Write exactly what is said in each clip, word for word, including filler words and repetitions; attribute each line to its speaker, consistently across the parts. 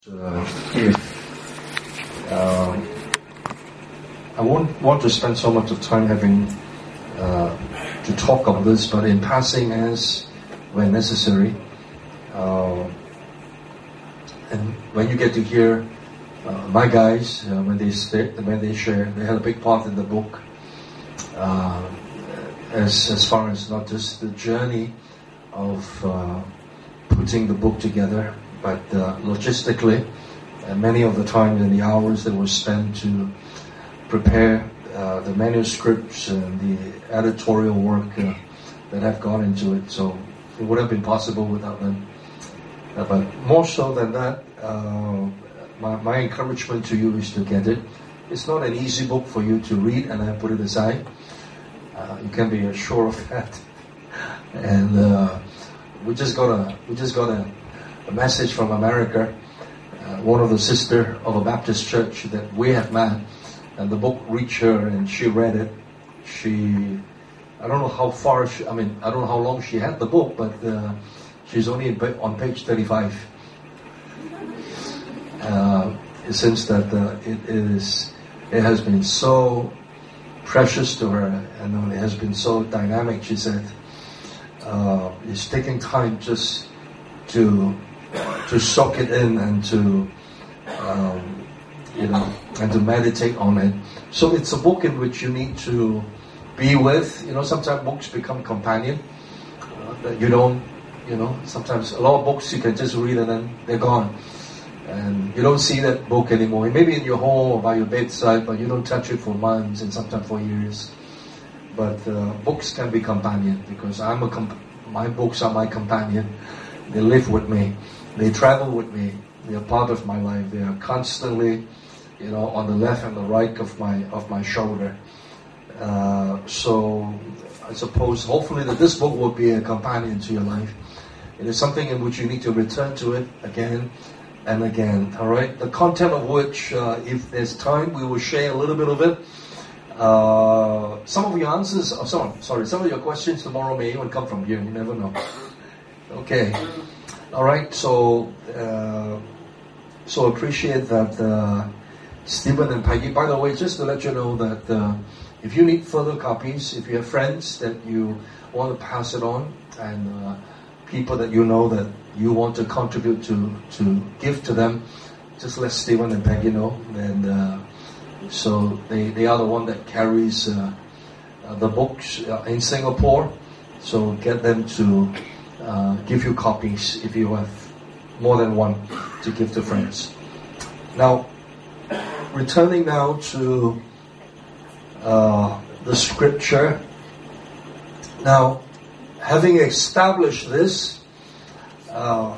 Speaker 1: Uh, if um, I won't want to spend so much of time having uh, to talk on this, but in passing as when necessary, uh, and when you get to hear uh, my guys uh, when they stay, when they share, they had a big part in the book, uh, as as far as not just the journey of uh, putting the book together, but uh, logistically, and many of the time and the hours that were spent to prepare uh, the manuscripts and the editorial work uh, that have gone into it. So it would have been possible without them. Uh, but more so than that, uh, my, my encouragement to you is to get it. It's not an easy book for you to read and then put it aside. Uh, you can be sure of that. And uh, we just got a we just got a A message from America, uh, one of the sister of a Baptist church that we have met, and the book reached her and she read it. She, I don't know how far, she, I mean, I don't know how long she had the book, but uh, she's only on page thirty-five. Uh, it seems that uh, it is, it has been so precious to her, and it has been so dynamic. She said, uh, it's taking time just to to soak it in and to um, you know and to meditate on it. So it's a book in which you need to be with. You know, sometimes books become companion uh, that you don't. You know, sometimes a lot of books you can just read and then they're gone, and you don't see that book anymore. It may be in your home or by your bedside, but you don't touch it for months and sometimes for years. But uh, books can be companion because I'm a comp- my books are my companion. They live with me. They travel with me. They are part of my life. They are constantly, you know, on the left and the right of my of my shoulder. Uh, so I suppose, hopefully, that this book will be a companion to your life. It is something in which you need to return to it again and again. All right. The content of which, uh, if there's time, we will share a little bit of it. Uh, some of your answers, oh, sorry, sorry, some of your questions tomorrow may even come from here. You never know. Okay, all right. So, uh, so appreciate that, uh, Stephen and Peggy. By the way, just to let you know that uh, if you need further copies, if you have friends that you want to pass it on, and uh, people that you know that you want to contribute to to give to them, just let Stephen and Peggy know. And uh, so they they are the one that carries uh, uh, the books uh, in Singapore. So get them to. Uh, give you copies if you have more than one to give to friends. Now, returning now to uh, the scripture. Now, having established this uh,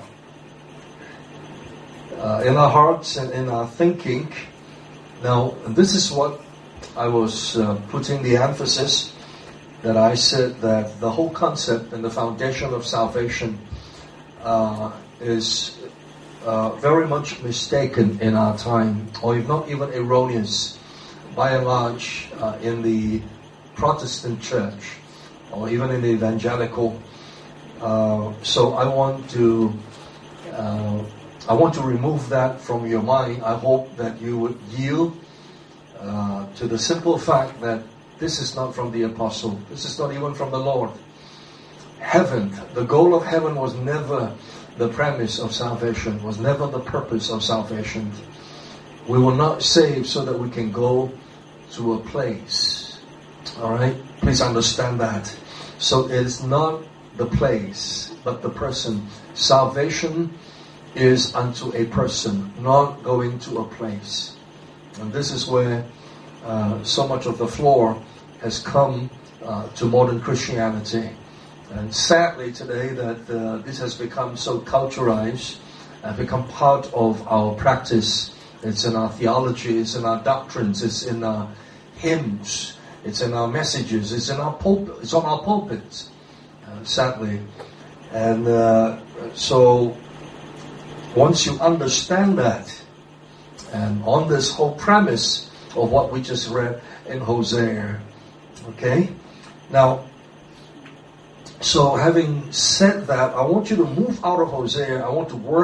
Speaker 1: uh, in our hearts and in our thinking, now this is what I was uh, putting the emphasis. That I said that the whole concept and the foundation of salvation uh, is uh, very much mistaken in our time, or if not even erroneous, by and large uh, in the Protestant church, or even in the evangelical. Uh, so I want to uh, I want to remove that from your mind. I hope that you would yield uh, to the simple fact that this is not from the apostle. This is not even from the Lord. Heaven, the goal of heaven was never the premise of salvation, was never the purpose of salvation. We were not saved so that we can go to a place. All right? Please understand that. So it is not the place, but the person. Salvation is unto a person, not going to a place. And this is where uh, so much of the floor has come uh, to modern Christianity. And sadly today that uh, this has become so culturalized and become part of our practice. It's in our theology, it's in our doctrines, it's in our hymns, it's in our messages, it's in our pulpit, it's on our pulpits, uh, sadly. And uh, so once you understand that, and on this whole premise of what we just read in Hosea, okay? Now, so having said that, I want you to move out of Hosea. I want to work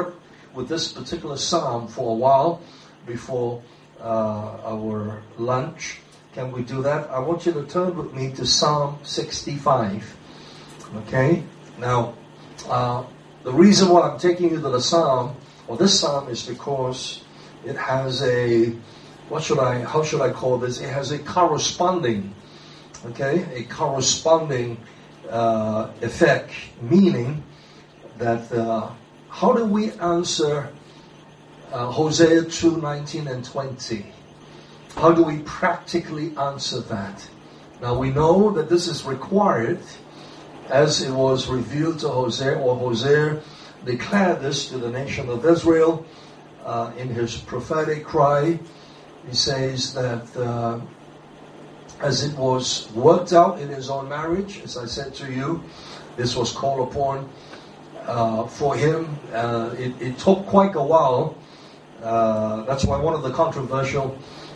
Speaker 1: with this particular psalm for a while before uh, our lunch. Can we do that? I want you to turn with me to Psalm sixty-five. Okay? Now, uh, the reason why I'm taking you to the psalm, or this psalm, is because it has a, what should I, how should I call this? It has a corresponding, okay, a corresponding uh, effect, meaning that uh, how do we answer uh, Hosea two nineteen and twenty? How do we practically answer that? Now we know that this is required as it was revealed to Hosea, or Hosea declared this to the nation of Israel uh, in his prophetic cry. He says that uh, as it was worked out in his own marriage, as I said to you, this was called upon uh, for him. Uh, it, it took quite a while. Uh, that's why one of the controversial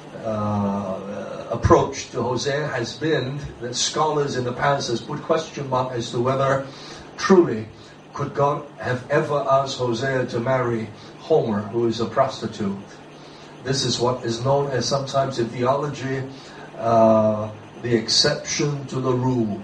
Speaker 1: uh, approach to Hosea has been that scholars in the past has put question mark as to whether truly could God have ever asked Hosea to marry Homer, who is a prostitute. This is what is known as sometimes in theology uh, the exception to the rule.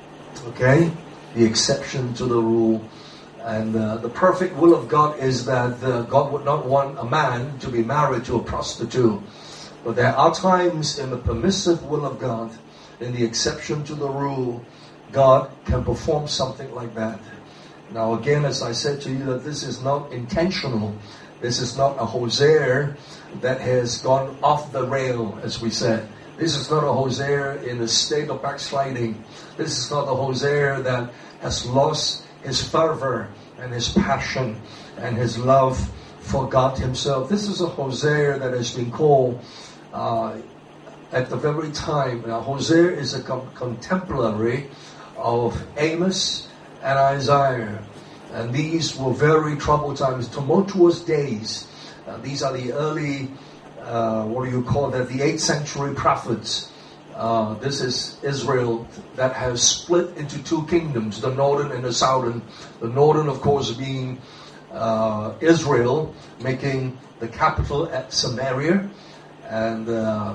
Speaker 1: Okay? The exception to the rule. And uh, the perfect will of God is that uh, God would not want a man to be married to a prostitute. But there are times in the permissive will of God, in the exception to the rule, God can perform something like that. Now again, as I said to you, that this is not intentional. This is not a Hosea that has gone off the rail, as we said. This is not a Hosea in a state of backsliding. This is not a Hosea that has lost his fervor and his passion and his love for God himself. This is a Hosea that has been called uh, at the very time. Now, Hosea is a com- contemporary of Amos and Isaiah. And these were very troubled times, tumultuous days. Uh, these are the early, uh, what do you call that, the eighth century prophets. Uh, this is Israel that has split into two kingdoms, the northern and the southern. The northern, of course, being uh, Israel, making the capital at Samaria. And uh,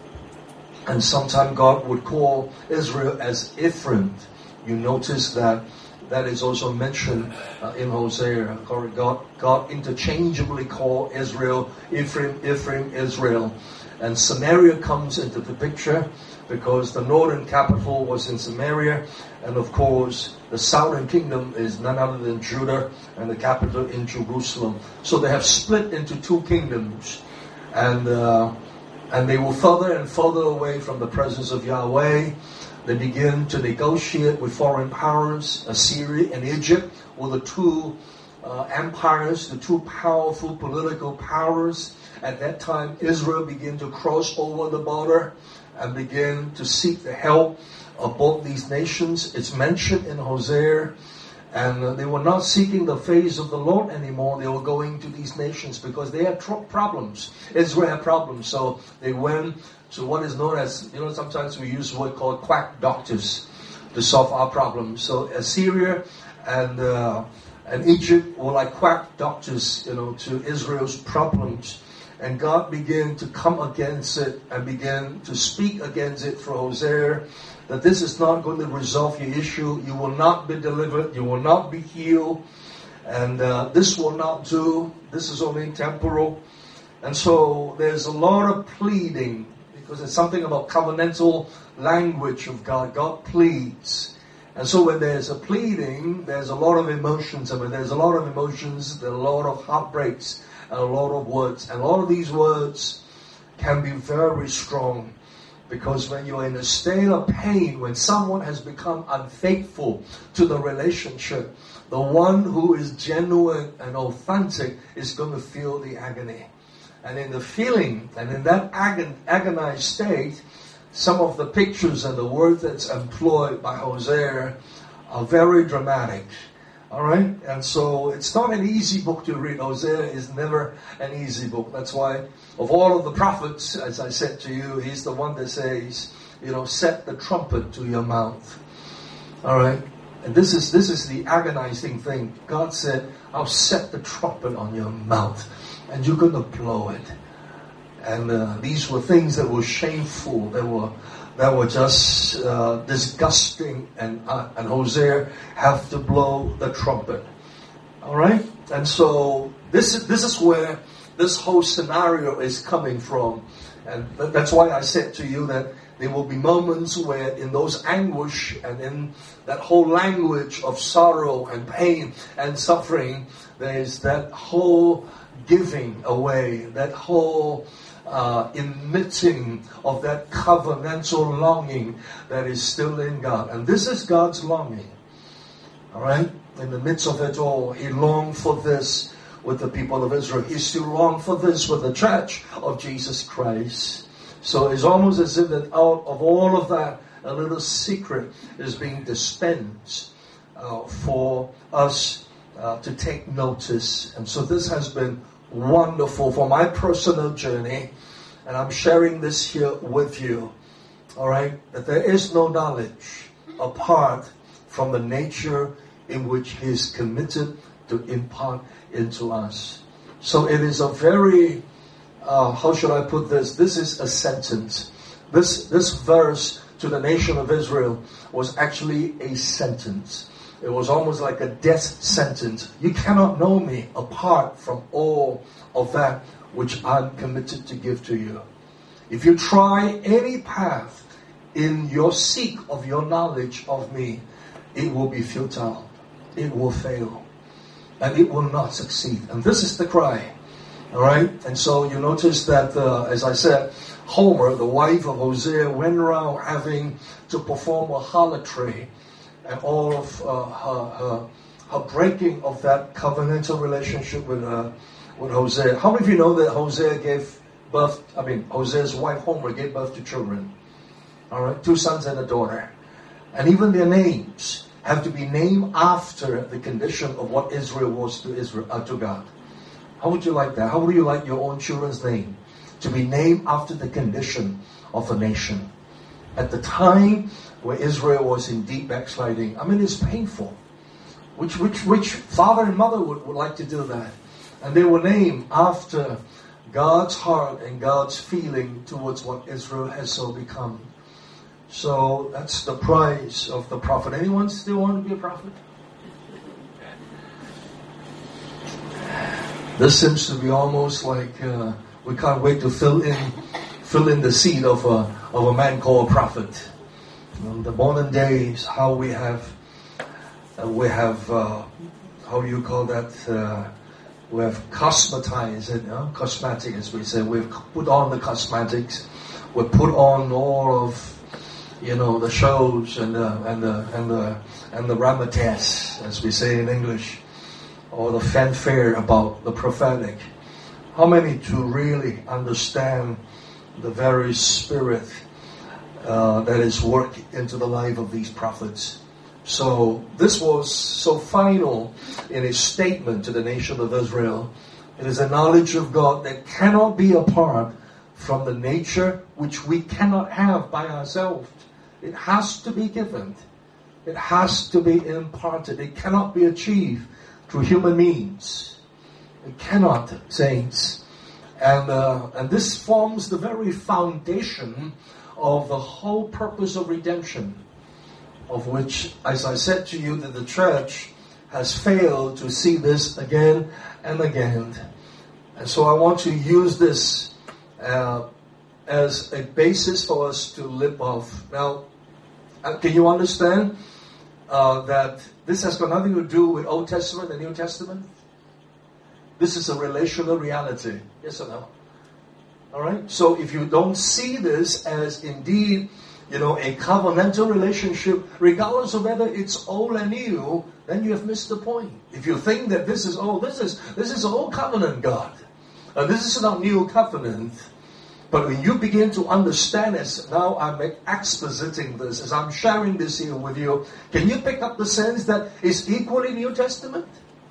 Speaker 1: and sometime God would call Israel as Ephraim. You notice that that is also mentioned uh, in Hosea. God, God interchangeably called Israel Ephraim, Ephraim, Israel. And Samaria comes into the picture because the northern capital was in Samaria. And of course, the southern kingdom is none other than Judah and the capital in Jerusalem. So they have split into two kingdoms. And, uh, and they were further and further away from the presence of Yahweh. They begin to negotiate with foreign powers. Assyria and Egypt were the two uh, empires, the two powerful political powers. At that time, Israel began to cross over the border and begin to seek the help of both these nations. It's mentioned in Hosea. And uh, they were not seeking the face of the Lord anymore. They were going to these nations because they had tr- problems. Israel had problems. So they went to what is known as, you know, sometimes we use a word called quack doctors to solve our problems. So Assyria and uh, and Egypt were like quack doctors, you know, to Israel's problems. And God began to come against it and began to speak against it for Hosea, that this is not going to resolve your issue. You will not be delivered. You will not be healed. And uh, this will not do. This is only temporal. And so there's a lot of pleading, because it's something about covenantal language of God. God pleads. And so when there's a pleading, there's a lot of emotions. I mean, there's a lot of emotions, there's a lot of heartbreaks, and a lot of words. And a lot of these words can be very strong. Because when you're in a state of pain, when someone has become unfaithful to the relationship, the one who is genuine and authentic is going to feel the agony. And in the feeling, and in that agon- agonized state, some of the pictures and the words that's employed by Hosea are very dramatic. All right? And so it's not an easy book to read. Hosea is never an easy book. That's why of all of the prophets, as I said to you, he's the one that says, you know, set the trumpet to your mouth. All right? And this is this is the agonizing thing. God said, I'll set the trumpet on your mouth, and you're going to blow it. And uh, these were things that were shameful, that were that were just uh, disgusting. And uh, and Hosea have to blow the trumpet. All right. And so this is this is where this whole scenario is coming from, and that's why I said to you that there will be moments where in those anguish and in that whole language of sorrow and pain and suffering, there is that whole giving away, that whole uh, emitting of that covenantal longing that is still in God. And this is God's longing. All right? In the midst of it all, He longed for this with the people of Israel. He still longed for this with the church of Jesus Christ. So it's almost as if that out of all of that, a little secret is being dispensed uh, for us uh, to take notice. And so this has been wonderful for my personal journey. And I'm sharing this here with you. All right? That there is no knowledge apart from the nature in which He is committed to impart into us. So it is a very... Uh, how should I put this? This is a sentence. This this verse to the nation of Israel was actually a sentence. It was almost like a death sentence. You cannot know me apart from all of that which I'm committed to give to you. If you try any path in your seek of your knowledge of me, it will be futile. It will fail. And it will not succeed. And this is the cry. All right, and so you notice that, uh, as I said, Homer, the wife of Hosea, went around having to perform a harlotry, and all of uh, her, her her breaking of that covenantal relationship with uh, with Hosea. How many of you know that Hosea gave birth? I mean, Hosea's wife Homer gave birth to children. All right, two sons and a daughter, and even their names have to be named after the condition of what Israel was to Israel uh, to God. How would you like that? How would you like your own children's name to be named after the condition of a nation? At the time where Israel was in deep backsliding, I mean, it's painful. Which which which father and mother would, would like to do that? And they were named after God's heart and God's feeling towards what Israel has so become. So that's the price of the prophet. Anyone still want to be a prophet? This seems to be almost like uh, we can't wait to fill in, fill in the seat of a of a man called a prophet. In the modern days, how we have, uh, we have, uh, how do you call that? Uh, we have cosmetized it, you know? Cosmetic, as we say. We've put on the cosmetics. We put on all of, you know, the shows and the and the and the and the ramatess, as we say in English. Or the fanfare about the prophetic. How many to really understand the very spirit uh, that is worked into the life of these prophets? So this was so final in his statement to the nation of Israel. It is a knowledge of God that cannot be apart from the nature which we cannot have by ourselves. It has to be given. It has to be imparted. It cannot be achieved through human means. It cannot, saints. And uh, and this forms the very foundation of the whole purpose of redemption, of which, as I said to you, that the church has failed to see this again and again. And so I want to use this uh, as a basis for us to live off. Now, uh, can you understand uh, that this has got nothing to do with Old Testament and New Testament? This is a relational reality. Yes or no? All right? So if you don't see this as indeed, you know, a covenantal relationship, regardless of whether it's old and new, then you have missed the point. If you think that this is old, this is this is old covenant, God. Uh, this is not new covenant. But when you begin to understand this, now I'm expositing this, as I'm sharing this here with you, can you pick up the sense that it's equally New Testament?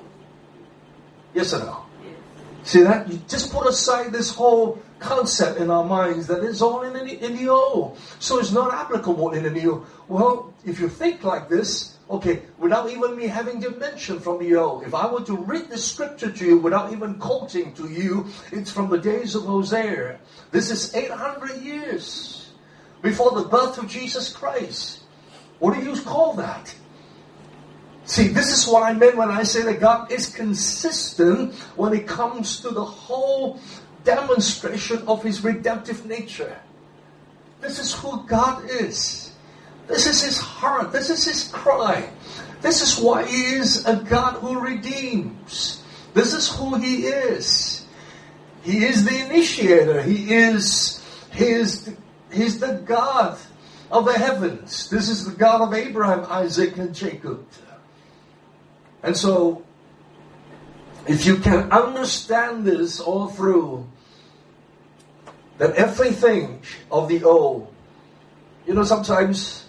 Speaker 1: Yes or no? Yes. See that? You just put aside this whole concept in our minds that it's all in the, in the old. So it's not applicable in the new. Well, if you think like this, Okay, without even me having to mention from the old, if I were to read the scripture to you without even quoting to you, it's from the days of Hosea. This is eight hundred years before the birth of Jesus Christ. What do you call that? See, this is what I meant when I say that God is consistent when it comes to the whole demonstration of His redemptive nature. This is who God is. This is His heart. This is His cry. This is why He is a God who redeems. This is who He is. He is the initiator. He is, he is, He's the God of the heavens. This is the God of Abraham, Isaac, and Jacob. And so, if you can understand this all through, that everything of the old, you know, sometimes,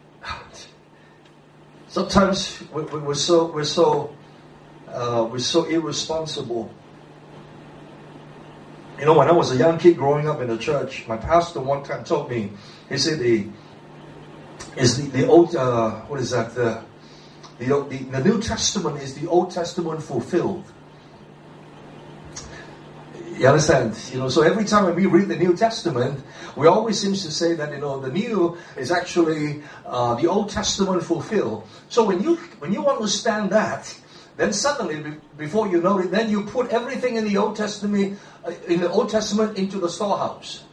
Speaker 1: sometimes we, we, we're so we're so uh, we're so irresponsible. You know, when I was a young kid growing up in the church, my pastor one time told me, he said, "the is the, the old uh, what is that the, the the the New Testament is the Old Testament fulfilled." You understand? You know, so every time when we read the New Testament, we always seem to say that, you know, the New is actually uh, the Old Testament fulfilled. So when you when you understand that, then suddenly, before you know it, then you put everything in the Old Testament uh, in the Old Testament into the storehouse.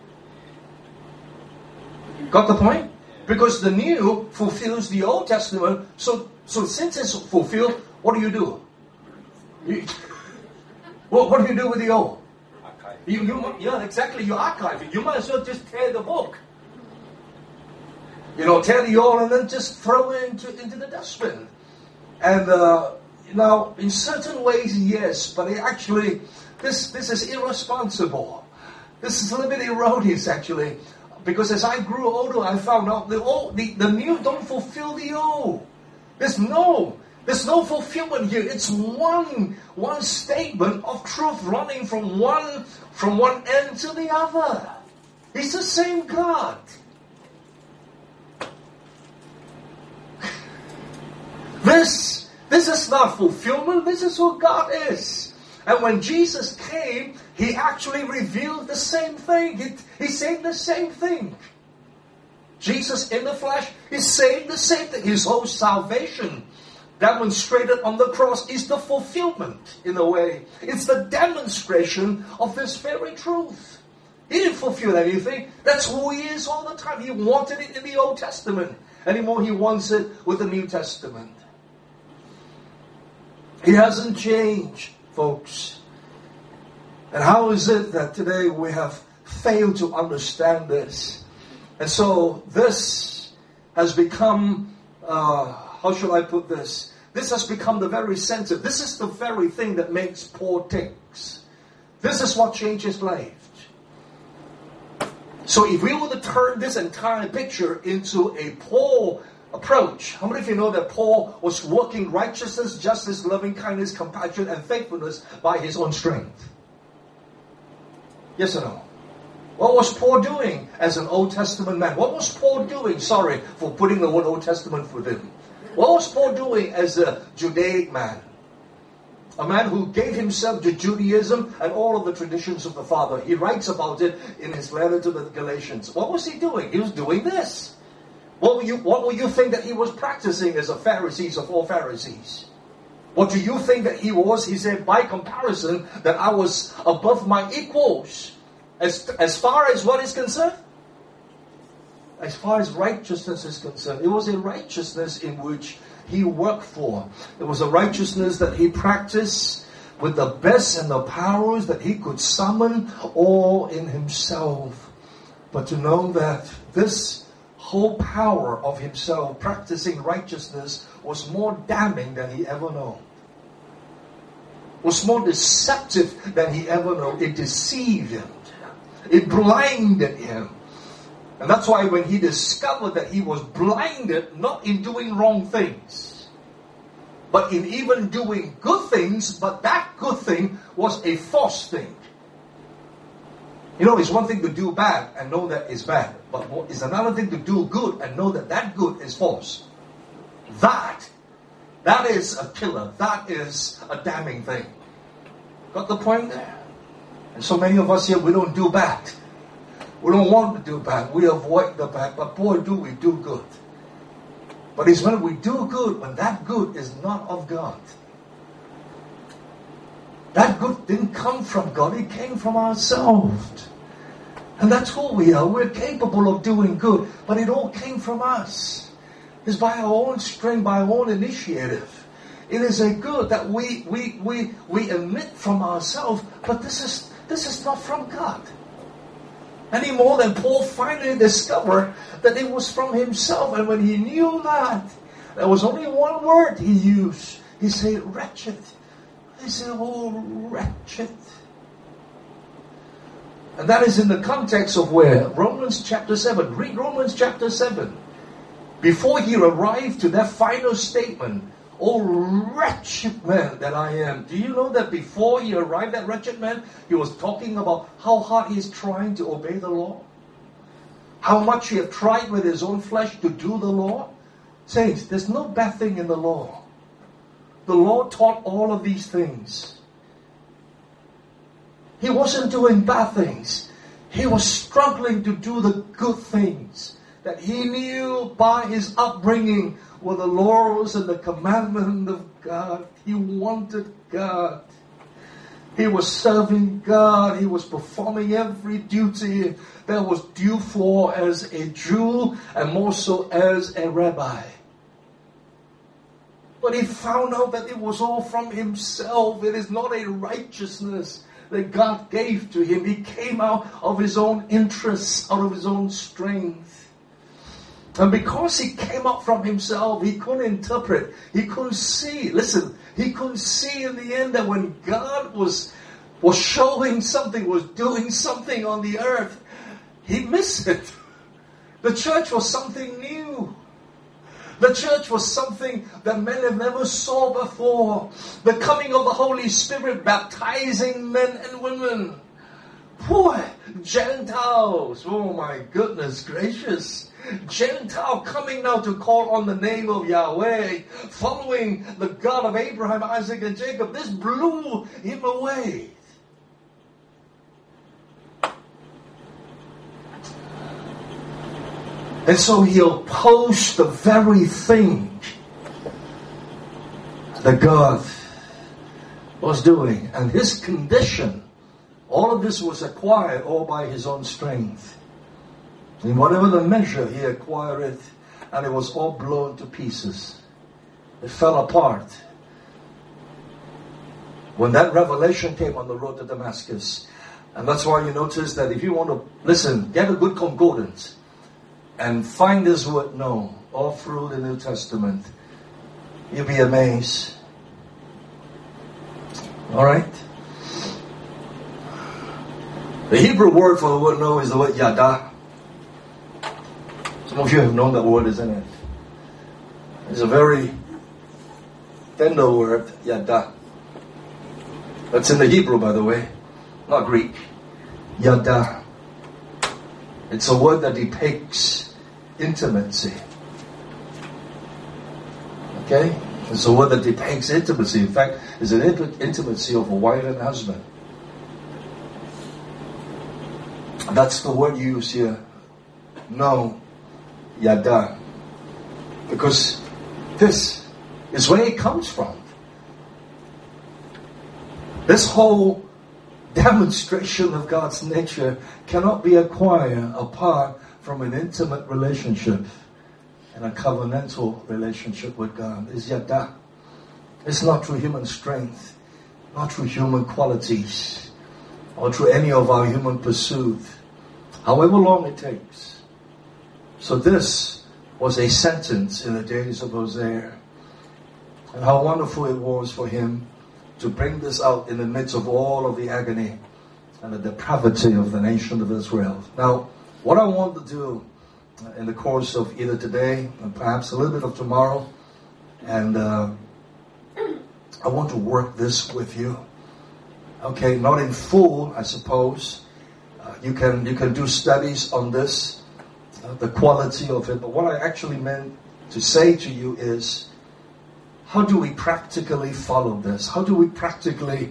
Speaker 1: Got the point? Because the New fulfills the Old Testament. So so since it's fulfilled, what do you do? You, Well, what do you do with the old? Archive. You, you, yeah, exactly. You archive it. You might as well just tear the book. You know, tear the old and then just throw it into, into the dustbin. And uh, now, in certain ways, yes, but it actually, this this is irresponsible. This is a little bit erroneous, actually, because as I grew older, I found out the old, the, the new don't fulfill the old. There's no. There's no fulfillment here. It's one, one statement of truth running from one, from one end to the other. He's the same God. This, this is not fulfillment. This is who God is. And when Jesus came, He actually revealed the same thing. He, he said the same thing. Jesus in the flesh is saying the same thing. His whole salvation demonstrated on the cross is the fulfillment, in a way. It's the demonstration of this very truth. He didn't fulfill anything. That's who He is all the time. He wanted it in the Old Testament. Anymore, He wants it with the New Testament. He hasn't changed, folks. And how is it that today we have failed to understand this? And so this has become... Uh, How shall I put this? This has become the very center. This is the very thing that makes Paul ticks. This is what changes life. So if we were to turn this entire picture into a Paul approach, how many of you know that Paul was working righteousness, justice, loving kindness, compassion, and faithfulness by his own strength? Yes or no? What was Paul doing as an Old Testament man? What was Paul doing? Sorry for putting the word Old Testament for them. What was Paul doing as a Judaic man? A man who gave himself to Judaism and all of the traditions of the Father. He writes about it in his letter to the Galatians. What was he doing? He was doing this. What will you, what will you think that he was practicing as a Pharisee of all Pharisees? What do you think that he was? He said, by comparison, that I was above my equals. As, as far as what is concerned? As far as righteousness is concerned, it was a righteousness in which he worked for. It was a righteousness that he practiced with the best and the powers that he could summon all in himself. But to know that this whole power of himself practicing righteousness was more damning than he ever known. Was more deceptive than he ever known. It deceived him. It blinded him. And that's why when he discovered that he was blinded, not in doing wrong things, but in even doing good things, but that good thing was a false thing. You know, it's one thing to do bad and know that it's bad, but it's another thing to do good and know that that good is false. That, that is a killer. That is a damning thing. Got the point there? And so many of us here, we don't do bad. We don't want to do bad. We avoid the bad. But boy, do we do good. But it's when we do good, when that good is not of God. That good didn't come from God. It came from ourselves. And that's who we are. We're capable of doing good. But it all came from us. It's by our own strength, by our own initiative. It is a good that we we we we emit from ourselves, but this is this is not from God. Any more than Paul finally discovered that it was from himself, and when he knew that, there was only one word he used. He said, "Wretched." He said, "Oh, wretched." And that is in the context of where? Romans chapter seven. Read Romans chapter seven. Before he arrived to that final statement, "Oh, wretched man that I am." Do you know that before he arrived at wretched man, he was talking about how hard he is trying to obey the law? How much he had tried with his own flesh to do the law? Saints, there's no bad thing in the law. The law taught all of these things. He wasn't doing bad things. He was struggling to do the good things that he knew by his upbringing were the laws and the commandment of God. He wanted God. He was serving God. He was performing every duty that was due for as a Jew and more so as a rabbi. But he found out that it was all from himself. It is not a righteousness that God gave to him. He came out of his own interests, out of his own strength. And because he came out from himself, he couldn't interpret. He couldn't see. Listen, he couldn't see in the end that when God was, was showing something, was doing something on the earth, he missed it. The church was something new. The church was something that men have never saw before. The coming of the Holy Spirit baptizing men and women. Boy, Gentiles. Oh my goodness gracious. Gentile coming now to call on the name of Yahweh, following the God of Abraham, Isaac, and Jacob. This blew him away. And so he opposed the very thing that God was doing. And his condition, all of this was acquired all by his own strength. In whatever the measure, he acquired it, and it was all blown to pieces. It fell apart. When that revelation came on the road to Damascus. And that's why you notice that if you want to, listen, get a good concordance. And find this word "no" all through the New Testament. You'll be amazed. Alright? The Hebrew word for the word "no" is the word "yada." Some of you have known that word, isn't it? It's a very tender word, "yada." That's in the Hebrew, by the way, not Greek. Yada. It's a word that depicts intimacy. Okay? It's a word that depicts intimacy. In fact, it's an intimacy of a wife and husband. That's the word used here. No. Yada. Because this is where it comes from. This whole demonstration of God's nature cannot be acquired apart from an intimate relationship and a covenantal relationship with God. It's yada. It's not through human strength, not through human qualities, or through any of our human pursuit, however long it takes. So this was a sentence in the days of Hosea. And how wonderful it was for him to bring this out in the midst of all of the agony and the depravity of the nation of Israel. Now, what I want to do in the course of either today and perhaps a little bit of tomorrow, and uh, I want to work this with you. Okay, not in full, I suppose. Uh, you can you can do studies on this, uh, the quality of it. But what I actually meant to say to you is, how do we practically follow this? How do we practically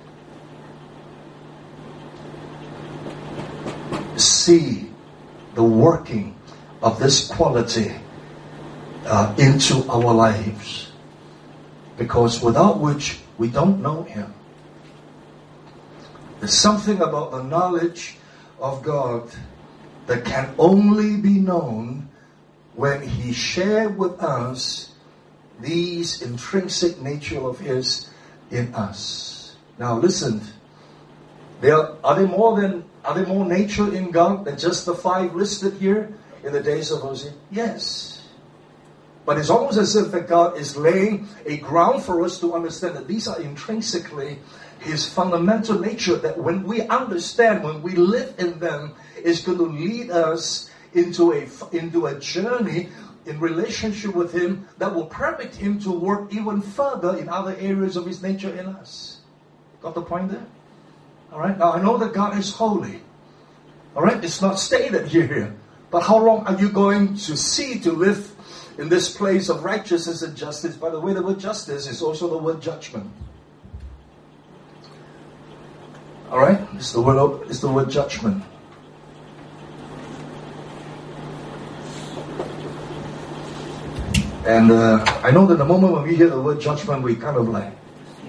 Speaker 1: see the working of this quality uh, into our lives? Because without which we don't know Him. There's something about the knowledge of God that can only be known when He shared with us these intrinsic nature of His in us. Now listen, there are, are there more than are there more nature in God than just the five listed here in the days of Hosea? Yes. But it's almost as if that God is laying a ground for us to understand that these are intrinsically His fundamental nature, that when we understand, when we live in them, is going to lead us into a, into a journey in relationship with Him that will permit Him to work even further in other areas of His nature in us. Got the point there? All right. Now I know that God is holy. All right. It's not stated here. But how long are you going to see to live in this place of righteousness and justice? By the way, the word justice is also the word judgment. All right. It's the word. It's the word judgment. And uh, I know that the moment when we hear the word judgment, we kind of like,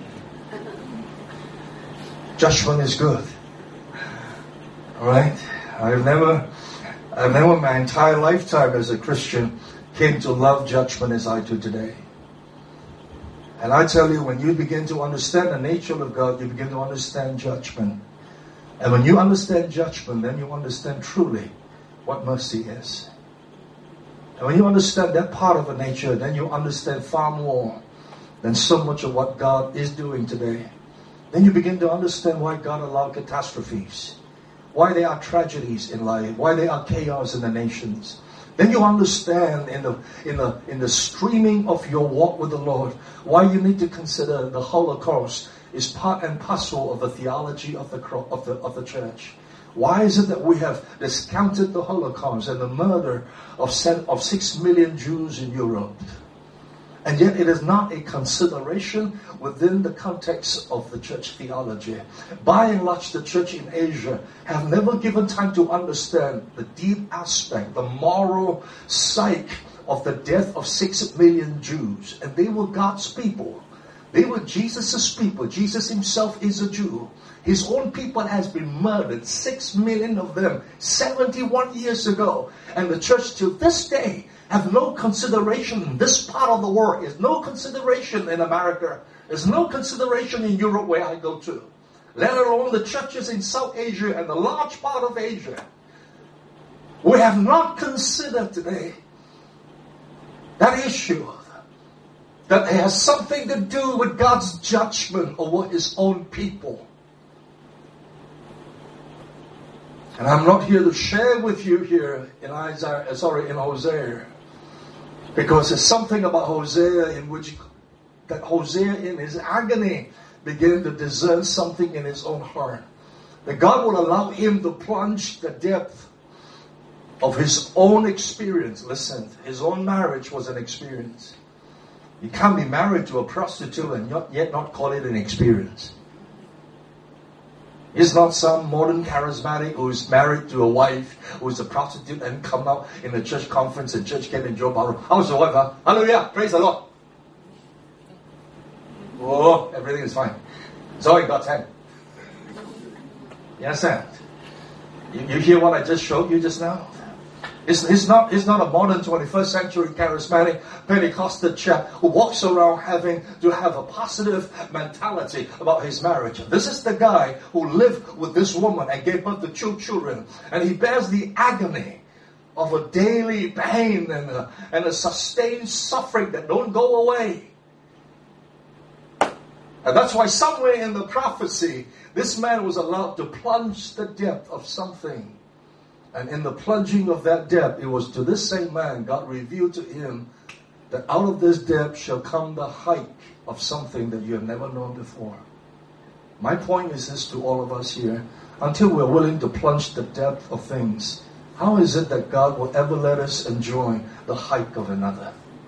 Speaker 1: judgment is good. All right? I've never, I've never in my entire lifetime as a Christian came to love judgment as I do today. And I tell you, when you begin to understand the nature of God, you begin to understand judgment. And when you understand judgment, then you understand truly what mercy is. And when you understand that part of the nature, then you understand far more than so much of what God is doing today. Then you begin to understand why God allowed catastrophes, why there are tragedies in life, why there are chaos in the nations. Then you understand in the in the in the streaming of your walk with the Lord why you need to consider the Holocaust is part and parcel of the theology of the of the of the church. Why is it that we have discounted the Holocaust and the murder of of six million Jews in Europe? And yet it is not a consideration within the context of the church theology. By and large, the church in Asia have never given time to understand the deep aspect, the moral psyche of the death of six million Jews. And they were God's people. They were Jesus' people. Jesus himself is a Jew. His own people has been murdered, six million of them, seventy-one years ago. And the church till this day have no consideration in this part of the world. There's no consideration in America. There's no consideration in Europe where I go to. Let alone the churches in South Asia and the large part of Asia. We have not considered today that issue that has something to do with God's judgment over His own people. And I'm not here to share with you here in Isaiah, sorry, in Hosea, because there's something about Hosea in which that Hosea in his agony began to discern something in his own heart. That God will allow him to plunge the depth of his own experience. Listen, his own marriage was an experience. You can't be married to a prostitute and yet not call it an experience. It's not some modern charismatic who is married to a wife who is a prostitute and come out in a church conference and church came in Joe Barrow. How's your wife? Huh? Hallelujah. Praise the Lord. Oh, everything is fine. Sorry, God's hand. You understand? You, you hear what I just showed you just now? It's, it's not it's not a modern twenty-first century charismatic Pentecostal chap who walks around having to have a positive mentality about his marriage. This is the guy who lived with this woman and gave birth to two children. And he bears the agony of a daily pain and a, and a sustained suffering that don't go away. And that's why somewhere in the prophecy, this man was allowed to plunge the depth of something. And in the plunging of that depth, it was to this same man, God revealed to him that out of this depth shall come the height of something that you have never known before. My point is this to all of us here. Until we're willing to plunge the depth of things, how is it that God will ever let us enjoy the height of another?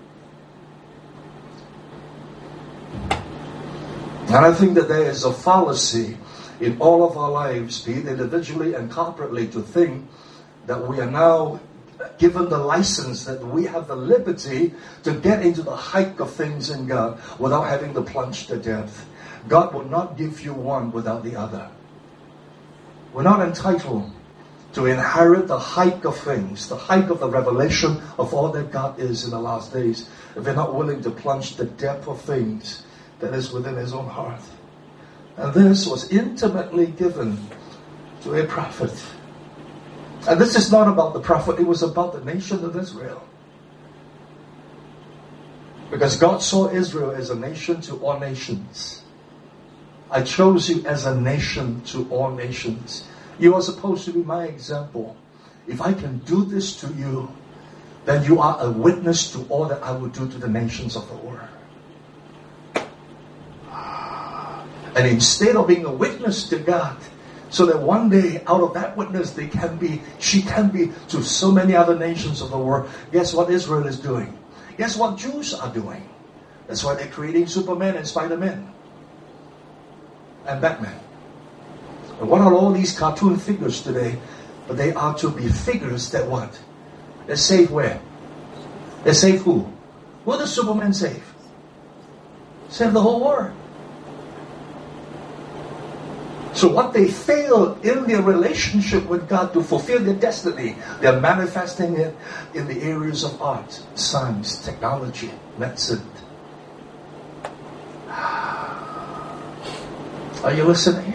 Speaker 1: And I think that there is a fallacy in all of our lives, be it individually and corporately, to think that we are now given the license, that we have the liberty to get into the height of things in God without having to plunge to depth. God will not give you one without the other. We're not entitled to inherit the height of things, the height of the revelation of all that God is in the last days, if we're not willing to plunge the depth of things that is within His own heart. And this was intimately given to a prophet. And this is not about the prophet, it was about the nation of Israel. Because God saw Israel as a nation to all nations. I chose you as a nation to all nations. You are supposed to be my example. If I can do this to you, then you are a witness to all that I will do to the nations of the world. And instead of being a witness to God, so that one day out of that witness they can be, she can be to so many other nations of the world, guess what Israel is doing? Guess what Jews are doing? That's why they're creating Superman and Spider-Man and Batman. And what are all these cartoon figures today? But they are to be figures that what? They save where? They save who? Who does Superman save? Save the whole world. So what they failed in their relationship with God to fulfill their destiny, they're manifesting it in the areas of art, science, technology, medicine. Are you listening?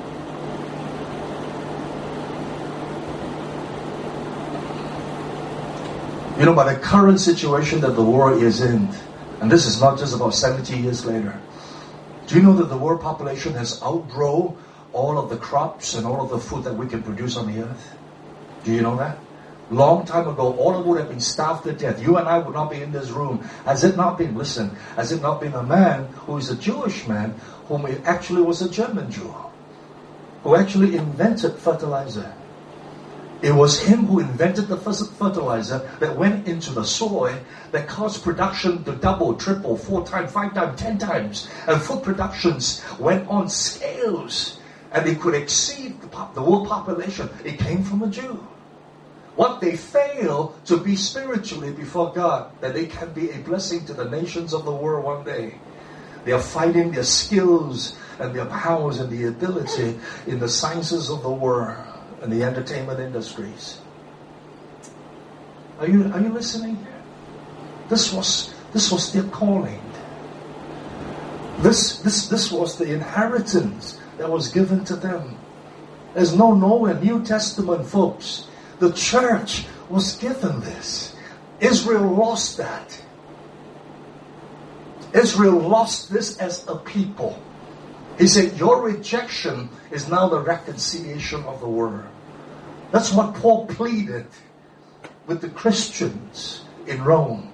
Speaker 1: You know, by the current situation that the world is in, and this is not just about seventy years later, do you know that the world population has outgrown all of the crops and all of the food that we can produce on the earth? Do you know that? Long time ago, all of us would have been starved to death. You and I would not be in this room. Has it not been, listen, has it not been a man who is a Jewish man, whom actually was a German Jew, who actually invented fertilizer? It was him who invented the first fertilizer that went into the soil that caused production to double, triple, four times, five times, ten times. And food productions went on scales. And it could exceed the, pop, the world population. It came from a Jew. What they fail to be spiritually before God, that they can be a blessing to the nations of the world one day. They are fighting their skills and their powers and the ability in the sciences of the world and the entertainment industries. Are you are you listening? This was this was their calling. This this this was the inheritance that was given to them. There's no nowhere New Testament, folks. The church was given this. Israel lost that. Israel lost this as a people. He said, your rejection is now the reconciliation of the world. That's what Paul pleaded with the Christians in Rome.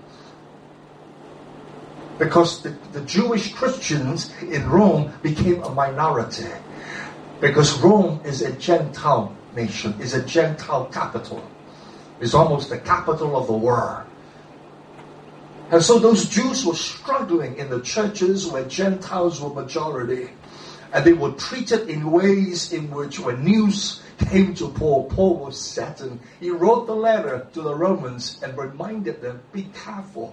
Speaker 1: Because the, the Jewish Christians in Rome became a minority. Because Rome is a Gentile nation, is a Gentile capital. It's almost the capital of the world. And so those Jews were struggling in the churches where Gentiles were majority. And they were treated in ways in which when news came to Paul, Paul was saddened. He wrote the letter to the Romans and reminded them, be careful.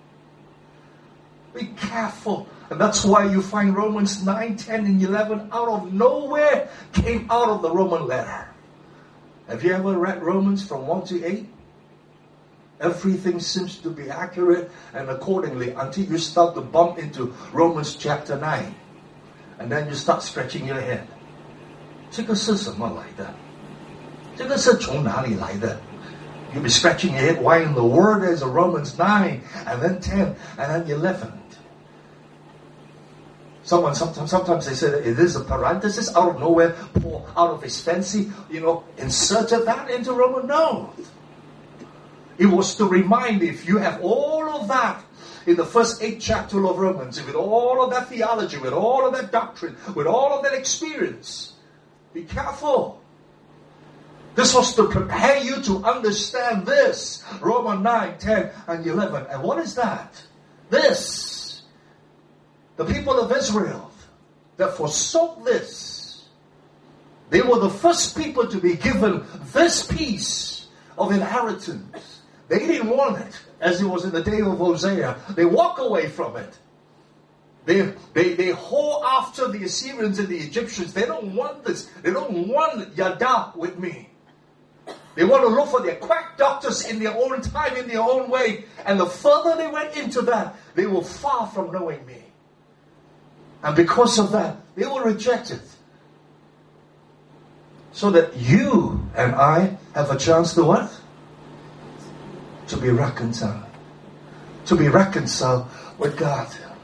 Speaker 1: Be careful. And that's why you find Romans nine, ten, and eleven out of nowhere came out of the Roman letter. Have you ever read Romans from one to eight? Everything seems to be accurate and accordingly until you start to bump into Romans chapter nine. And then you start scratching your head. 这个是什么来的？这个是从哪里来的？ You'll be scratching your head. Why in the world there's a Romans nine, and then ten, and then eleven? Someone sometimes, sometimes they say that it is a parenthesis out of nowhere. Paul, out of his fancy, you know, inserted that into Roman. No. It was to remind, if you have all of that in the first eight chapter of Romans, with all of that theology, with all of that doctrine, with all of that experience, be careful. This was to prepare you to understand this. Romans nine, ten, and eleven. And what is that? This. The people of Israel. that forsook this. They were the first people to be given this piece of inheritance. They didn't want it, as it was in the day of Hosea. They walk away from it. They, they, they haul after the Assyrians and the Egyptians. They don't want this. They don't want Yada with me. They want to look for their quack doctors in their own time, in their own way. And the further they went into that, they were far from knowing me. And because of that, they were rejected. So that you and I have a chance to what? To be reconciled. To be reconciled with God.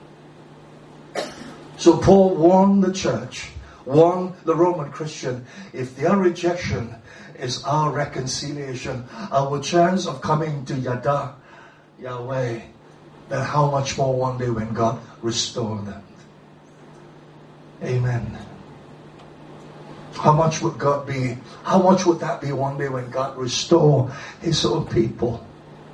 Speaker 1: So Paul warned the church, warned the Roman Christian, if their rejection is our reconciliation, our chance of coming to Yada, Yahweh, then how much more one day when God restores them. Amen. How much would God be, how much would that be one day when God restore His own people?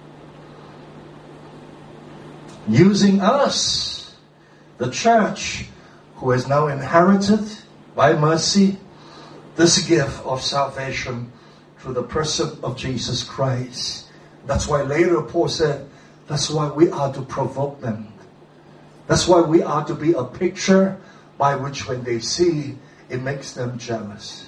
Speaker 1: Using us, the church, who has now inherited by mercy this gift of salvation through the person of Jesus Christ. That's why later Paul said, that's why we are to provoke them. That's why we are to be a picture by which when they see, it makes them jealous.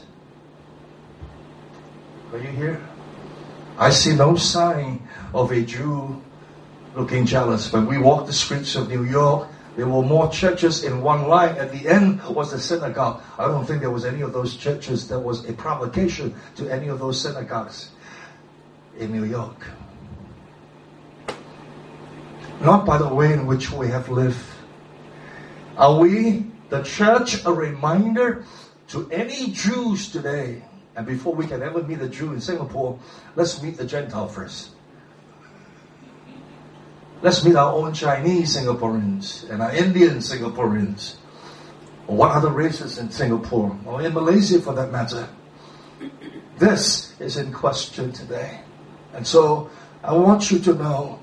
Speaker 1: Are you here? I see no sign of a Jew looking jealous. When we walk the streets of New York, there were more churches in one line. At the end was the synagogue. I don't think there was any of those churches that was a provocation to any of those synagogues in New York. Not by the way in which we have lived. Are we, the church, a reminder to any Jews today? And before we can ever meet a Jew in Singapore, let's meet the Gentile first. Let's meet our own Chinese Singaporeans and our Indian Singaporeans. Or what other races in Singapore, or in Malaysia for that matter. This is in question today. And so, I want you to know,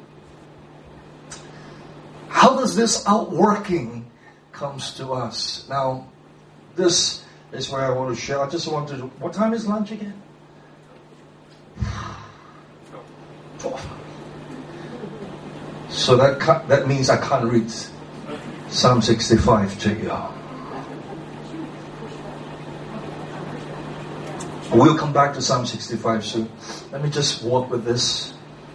Speaker 1: how does this outworking comes to us? Now, this is where I want to share. I just want to, what time is lunch again? twelve. So that that means I can't read Psalm sixty-five to you. We'll come back to Psalm sixty-five soon. Let me just walk with this.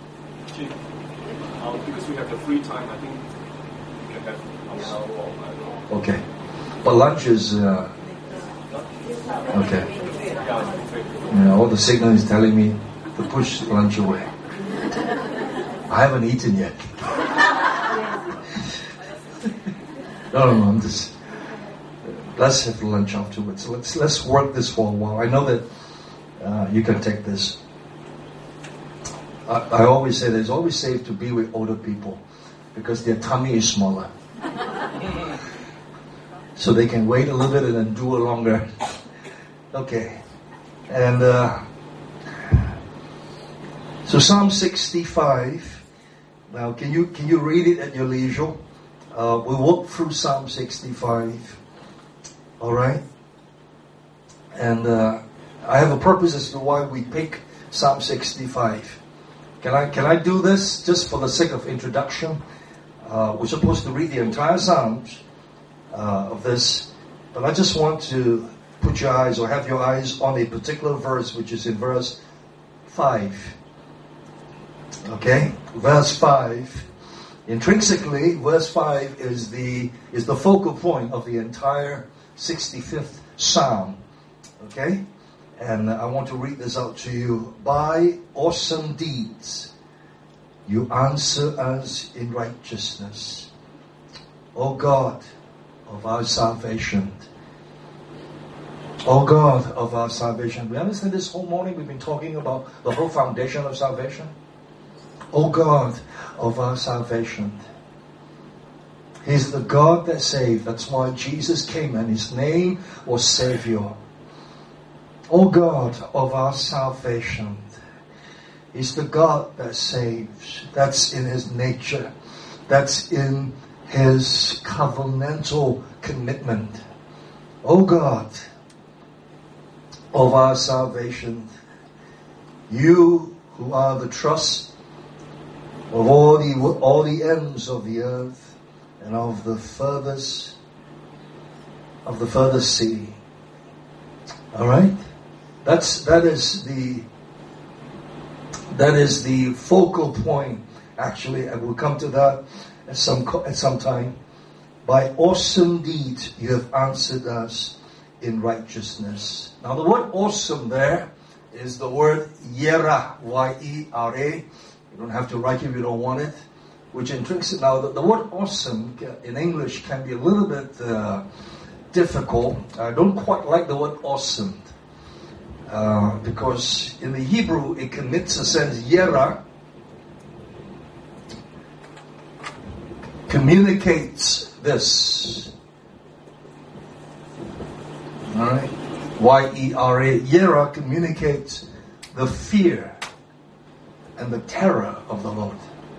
Speaker 2: Uh, because we have the free time, I think we can have an hour or
Speaker 1: Okay. But lunch is... Uh, okay. Yeah, all the signal is telling me to push lunch away. I haven't eaten yet. no, no, no, I'm just... Let's have lunch afterwards. Let's let's work this for a while. I know that uh, you can take this. I, I always say that it's always safe to be with older people because their tummy is smaller. So they can wait a little bit and then do it longer. Okay. And uh, so Psalm sixty-five. Now, can you can you read it at your leisure? Uh, we'll walk through Psalm sixty-five. All right? And uh, I have a purpose as to why we pick Psalm sixty-five. Can I can I do this just for the sake of introduction? Uh, we're supposed to read the entire Psalms uh, of this, but I just want to put your eyes or have your eyes on a particular verse, which is in verse five. Okay, verse five. Intrinsically, verse five is the is the focal point of the entire sixty-fifth Psalm. Okay, and I want to read this out to you. By awesome deeds, you answer us in righteousness, O God of our salvation. O God of our salvation. We understand this whole morning we've been talking about the whole foundation of salvation. O God of our salvation. He's the God that saved. That's why Jesus came and His name was Savior. O God of our salvation. He's the God that saves. That's in His nature. That's in His covenantal commitment. O God of our salvation, you who are the trust of all the all the ends of the earth and of the furthest of the furthest sea. All right, that's that is the that is the focal point. Actually, and we'll come to that at some at some time. By awesome deeds you have answered us in righteousness. Now the word awesome there is the word yera, Y E R A. You don't have to write it if you don't want it. Which intrinsic. Now the, the word awesome in English can be a little bit uh, difficult. I don't quite like the word awesome. Uh, because in the Hebrew it commits a sense, yera communicates this. Alright? Y E R A. Yera communicates the fear and the terror of the Lord.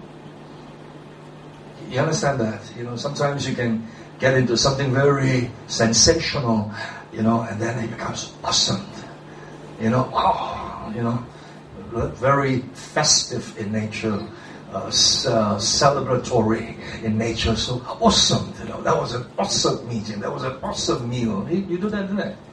Speaker 1: You understand that? You know, sometimes you can get into something very sensational, you know, and then it becomes awesome. You know, oh, you know, very festive in nature. Uh, uh, celebratory in nature, so awesome, you know, that was an awesome meeting, that was an awesome meal. You, you do that, don't you?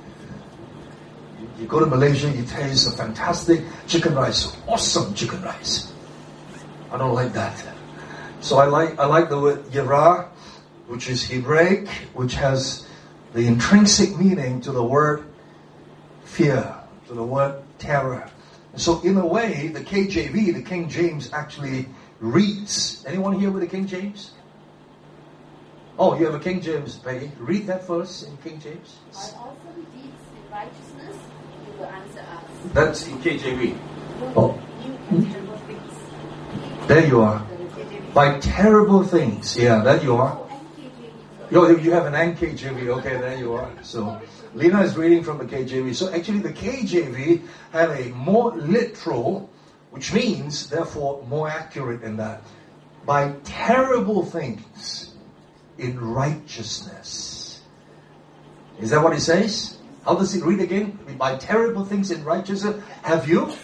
Speaker 1: You go to Malaysia, you taste a fantastic chicken rice, awesome chicken rice. I don't like that. So I like I like the word yirah, which is Hebraic, which has the intrinsic meaning to the word fear, to the word terror. And so in a way, the K J V, the King James, actually reads. Anyone here with a King James? Oh, you have a King James, Peggy. Read that first in King James.
Speaker 3: By awesome deeds in righteousness, you will answer us.
Speaker 1: That's in K J V.
Speaker 3: No,
Speaker 1: Oh.
Speaker 3: you and terrible things.
Speaker 1: There you are. By terrible things. Yeah, there you are.
Speaker 3: Oh, and K J V.
Speaker 1: Yo, you have an N K J V. Okay, there you are. So Lena is reading from the K J V. So actually the K J V had a more literal, which means, therefore, more accurate in that. By terrible things in righteousness. Is that what it says? How does it read again? By terrible things in righteousness have you?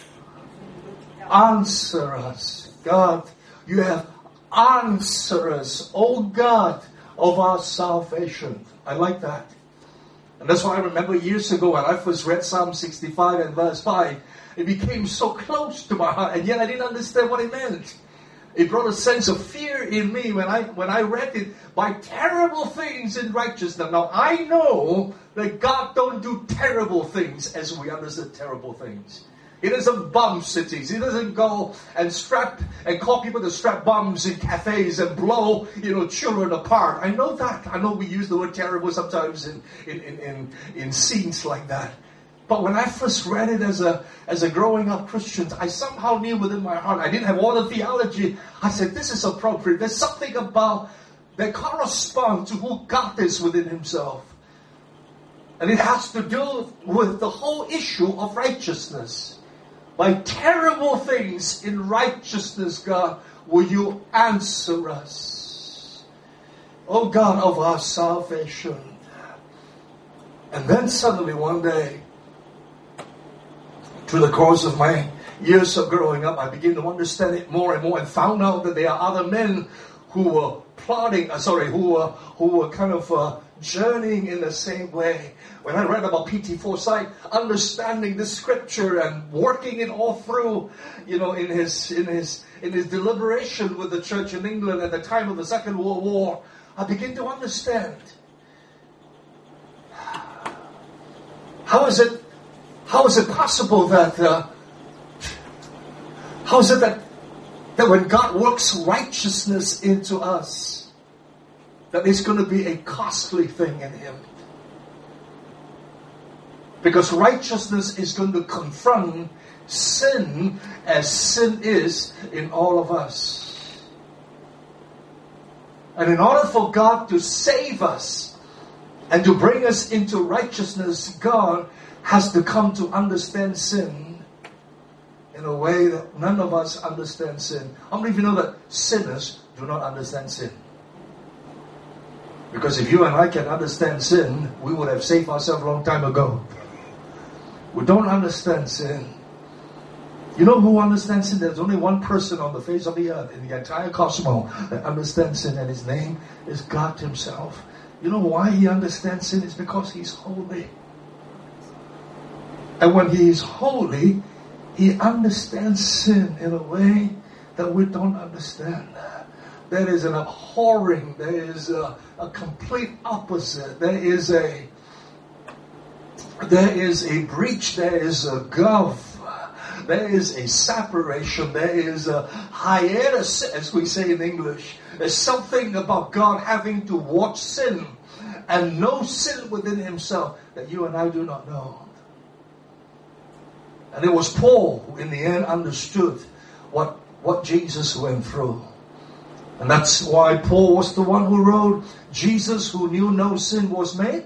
Speaker 1: Answer us. God, you have answered us. Oh God of our salvation. I like that. And that's why I remember years ago when I first read Psalm sixty-five and verse five, it became so close to my heart, and yet I didn't understand what it meant. It brought a sense of fear in me when I when I read it. By terrible things in righteousness. Now I know that God don't do terrible things as we understand terrible things. He doesn't bomb cities. He doesn't go and strap and call people to strap bombs in cafes and blow, you know, children apart. I know that. I know we use the word terrible sometimes in in, in, in, in scenes like that. But when I first read it as a as a growing up Christian, I somehow knew within my heart, I didn't have all the theology. I said, this is appropriate. There's something about that corresponds to who God is within himself. And it has to do with the whole issue of righteousness. By terrible things in righteousness, God, will you answer us? Oh God of our salvation. And then suddenly one day, through the course of my years of growing up, I began to understand it more and more and found out that there are other men who were plotting, uh, sorry, who were, who were kind of uh, journeying in the same way. When I read about P T Forsyth, understanding the scripture and working it all through, you know, in his in his in his deliberation with the church in England at the time of the Second World War, I begin to understand. How is it? How is it possible that? Uh, how is it that that when God works righteousness into us, that it's going to be a costly thing in Him? Because righteousness is going to confront sin as sin is in all of us. And in order for God to save us and to bring us into righteousness, God has to come to understand sin in a way that none of us understand sin. How many of you know that sinners do not understand sin? Because if you and I can understand sin, we would have saved ourselves a long time ago. We don't understand sin. You know who understands sin? There's only one person on the face of the earth in the entire cosmos that understands sin, and his name is God himself. You know why he understands sin? It's because he's holy. And when he is holy, he understands sin in a way that we don't understand. There is an abhorring, there is a, a complete opposite. There is a there is a breach, there is a gulf. There is a separation. There is a hiatus, as we say in English. There's something about God having to watch sin and know sin within himself that you and I do not know. And it was Paul who in the end understood what, what Jesus went through. And that's why Paul was the one who wrote, Jesus who knew no sin was made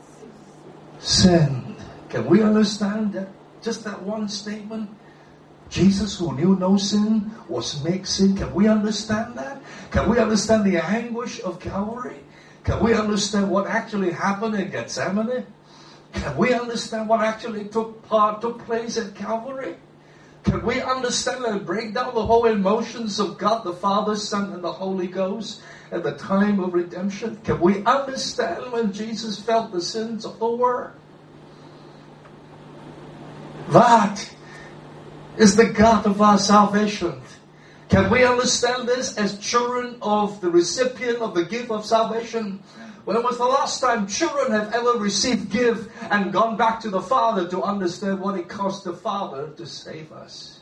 Speaker 1: sin. Can we understand that? Just that one statement? Jesus who knew no sin was made sin. Can we understand that? Can we understand the anguish of Calvary? Can we understand what actually happened in Gethsemane? Can we understand what actually took part, took place at Calvary? Can we understand and break down the whole emotions of God the Father, Son, and the Holy Ghost at the time of redemption? Can we understand when Jesus felt the sins of the world? That is the God of our salvation. Can we understand this as children of the recipient of the gift of salvation? When was the last time children have ever received gift and gone back to the Father to understand what it cost the Father to save us?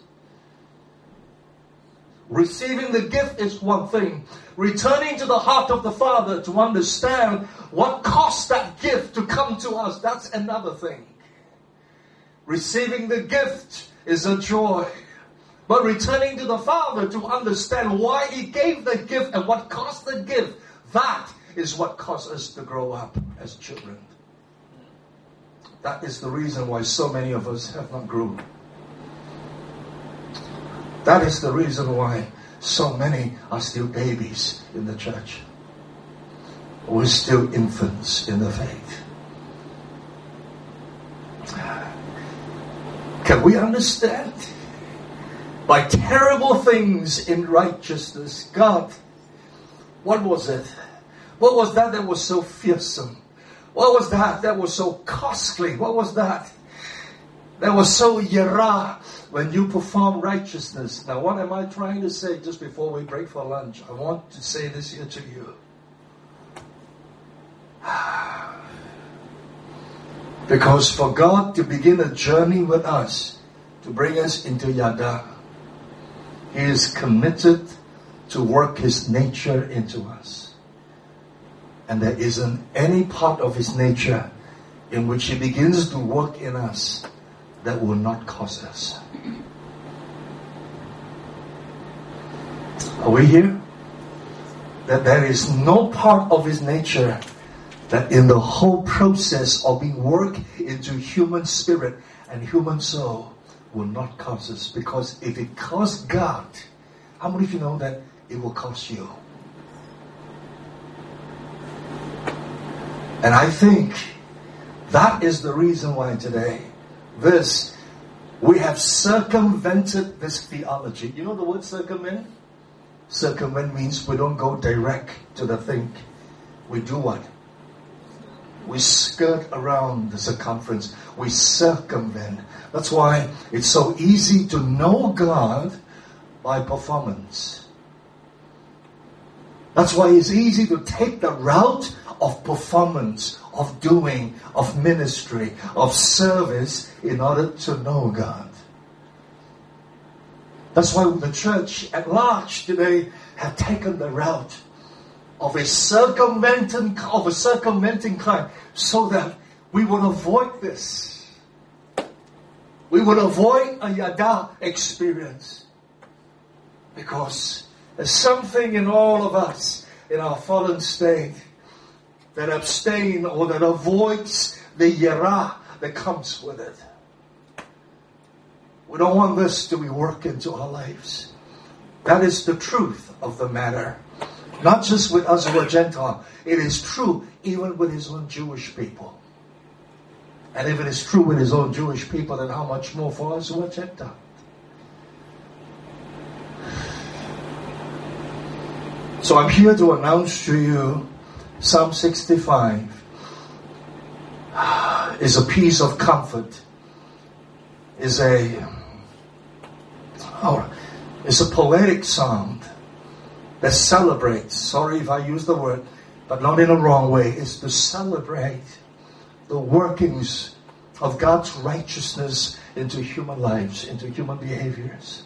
Speaker 1: Receiving the gift is one thing. Returning to the heart of the Father to understand what cost that gift to come to us, that's another thing. Receiving the gift is a joy. But returning to the Father to understand why He gave the gift and what cost the gift, that is what caused us to grow up as children. That is the reason why so many of us have not grown. That is the reason why so many are still babies in the church. We're still infants in the faith. Can we understand? By terrible things in righteousness, God, what was it? What was that that was so fearsome? What was that that was so costly? What was that that was so yara when you perform righteousness? Now, what am I trying to say just before we break for lunch? I want to say this here to you. Because for God to begin a journey with us, to bring us into Yada, He is committed to work His nature into us. And there isn't any part of His nature in which He begins to work in us that will not cost us. Are we here? That there is no part of His nature that in the whole process of being worked into human spirit and human soul will not cost us. Because if it costs God, how many of you know that it will cost you? And I think that is the reason why today, this, we have circumvented this theology. You know the word circumvent? Circumvent means we don't go direct to the thing. We do what? We skirt around the circumference. We circumvent. That's why it's so easy to know God by performance. That's why it's easy to take the route of performance, of doing, of ministry, of service in order to know God. That's why the church at large today have taken the route of a circumventing, of a circumventing kind, so that we would avoid this. We would avoid a Yada experience. Because there's something in all of us, in our fallen state, that abstain or that avoids the Yara that comes with it. We don't want this to be worked into our lives. That is the truth of the matter. Not just with us who are Gentile. It is true even with his own Jewish people. And if it is true with his own Jewish people, then how much more for us who are Gentile? So I'm here to announce to you Psalm sixty-five is a piece of comfort, is a oh, it's a poetic psalm that celebrates, sorry if I use the word, but not in a wrong way, it's to celebrate the workings of God's righteousness into human lives, into human behaviors.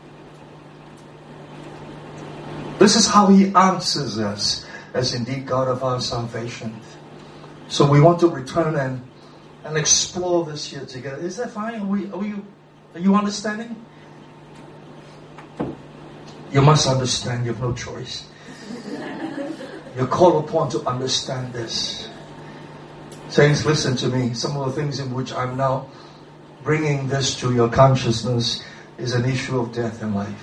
Speaker 1: This is how he answers us as indeed God of our salvation. So we want to return and, and explore this here together. Is that fine? Are, we, are, you, are you understanding? You must understand. You have no choice. You're called upon to understand this. Saints, listen to me. Some of the things in which I'm now bringing this to your consciousness is an issue of death and life.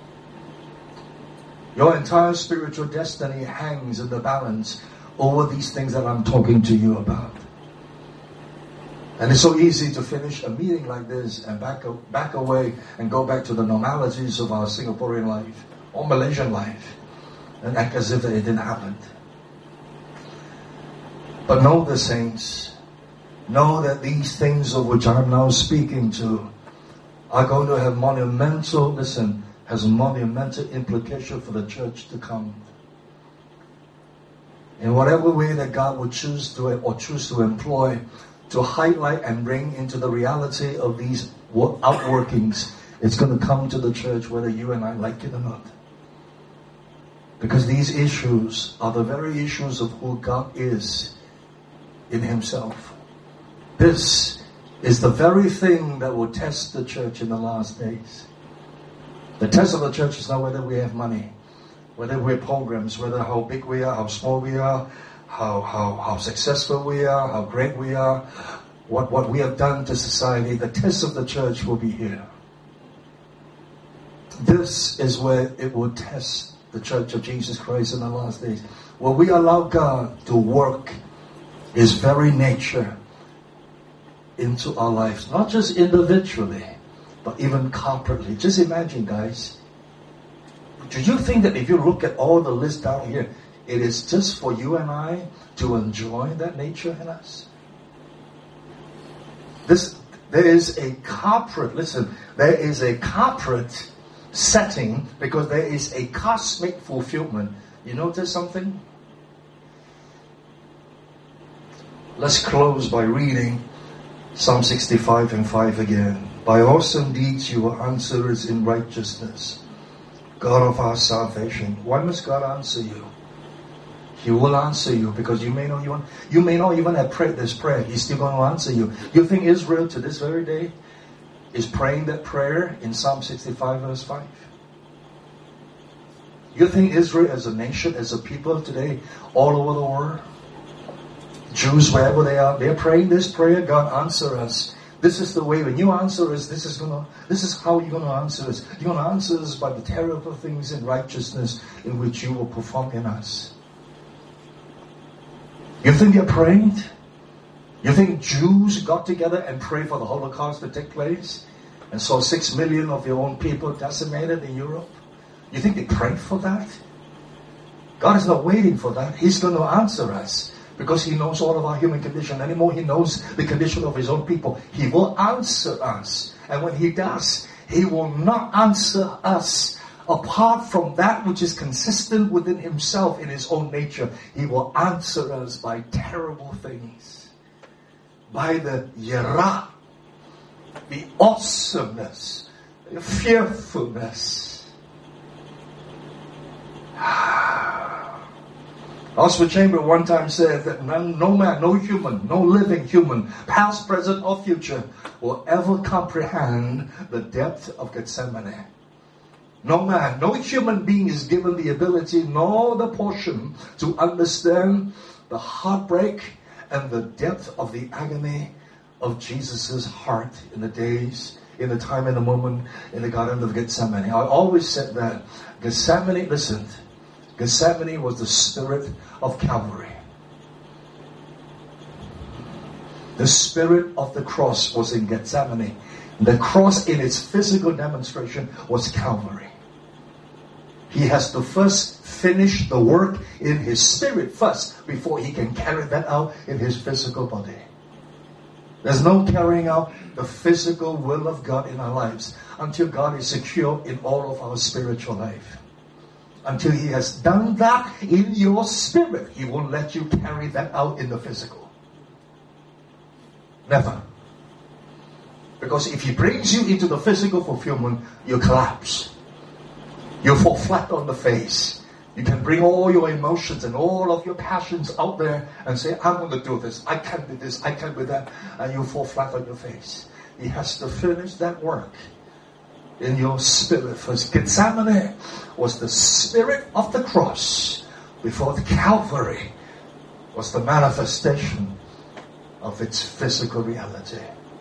Speaker 1: Your entire spiritual destiny hangs in the balance over these things that I'm talking to you about. And it's so easy to finish a meeting like this and back, back away and go back to the normalities of our Singaporean life or Malaysian life and act as if it didn't happen. But know the saints, know that these things of which I'm now speaking to are going to have monumental, listen, has a monumental implication for the church to come. In whatever way that God would choose to or choose to employ to highlight and bring into the reality of these outworkings, it's going to come to the church whether you and I like it or not. Because these issues are the very issues of who God is in himself. This is the very thing that will test the church in the last days. The test of the church is not whether we have money, whether we have programs, whether how big we are, how small we are, how, how, how successful we are, how great we are, what, what we have done to society. The test of the church will be here. This is where it will test the church of Jesus Christ in the last days. Where we allow God to work his very nature into our lives, not just individually, but even corporately. Just imagine, guys. Do you think that if you look at all the list down here, it is just for you and I to enjoy that nature in us? This, there is a corporate, listen, there is a corporate setting because there is a cosmic fulfillment. You notice something? Let's close by reading Psalm sixty-five and five again. By awesome deeds you will answer us in righteousness, God of our salvation. Why must God answer you? He will answer you because you may not even, you may not even have prayed this prayer. He's still going to answer you. You think Israel to this very day is praying that prayer in Psalm sixty-five verse five? You think Israel as a nation, as a people today, all over the world, Jews wherever they are, they're praying this prayer, God answer us. This is the way when you answer us, this is gonna this is how you're gonna answer us. You're gonna answer us by the terrible things in righteousness in which you will perform in us. You think they're praying? You think Jews got together and prayed for the Holocaust to take place and saw six million of your own people decimated in Europe? You think they prayed for that? God is not waiting for that. He's going to answer us. Because he knows all of our human condition. Anymore, he knows the condition of his own people. He will answer us. And when he does, he will not answer us apart from that which is consistent within himself in his own nature. He will answer us by terrible things. By the yara, the awesomeness, the fearfulness. Oswald Chambers one time said that no, no man, no human, no living human, past, present, or future, will ever comprehend the depth of Gethsemane. No man, no human being is given the ability nor the portion to understand the heartbreak and the depth of the agony of Jesus' heart in the days, in the time and the moment in the Garden of Gethsemane. I always said that Gethsemane, listen, Gethsemane was the spirit of Calvary. The spirit of the cross was in Gethsemane. The cross in its physical demonstration was Calvary. He has to first finish the work in his spirit first before he can carry that out in his physical body. There's no carrying out the physical will of God in our lives until God is secure in all of our spiritual life. Until he has done that in your spirit, he won't let you carry that out in the physical. Never. Because if he brings you into the physical fulfillment, you collapse. You fall flat on the face. You can bring all your emotions and all of your passions out there and say, I'm going to do this. I can't do this. I can't do that. And you fall flat on your face. He has to finish that work in your spirit first. Gethsemane was the spirit of the cross before the Calvary was the manifestation of its physical reality.